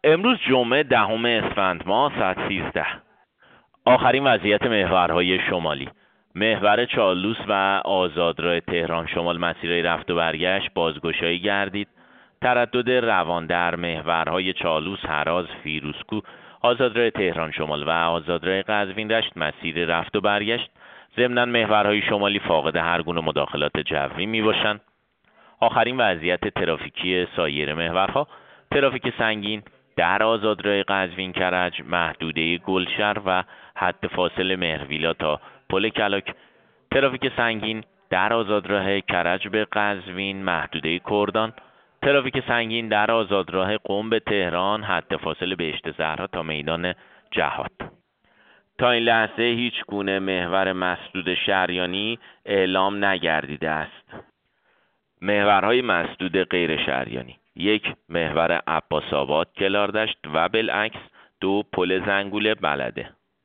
امروز جمعه 10 اسفند ماه ساعت 13. آخرین وضعیت محورهای شمالی. محور چالوس و آزادراه تهران شمال مسیرهای رفت و برگشت بازگشایی گردید. تردد روان در محورهای چالوس، هراز، فیروزکوه، آزادراه تهران شمال و آزادراه قزوین رشت مسیر رفت و برگشت. ضمناً محورهای شمالی فاقد هر گونه مداخلات جوی می باشند. آخرین وضعیت ترافیکی سایر محورها: ترافیک سنگین در آزادراه قزوین کرج، محدوده گلشر و حد فاصل مهرویلا تا پل کلاک. ترافیک سنگین در آزادراه کرج به قزوین، محدوده کردان. ترافیک سنگین در آزادراه قم به تهران، حد فاصل بهشت زهرا تا میدان جهاد. تا این لحظه هیچ گونه محور مسدود شریانی اعلام نگردیده است. محورهای مسدود غیر شریانی: 1. محور عباس آباد کلاردشت و بالعکس. 2. پل زنگوله بلده.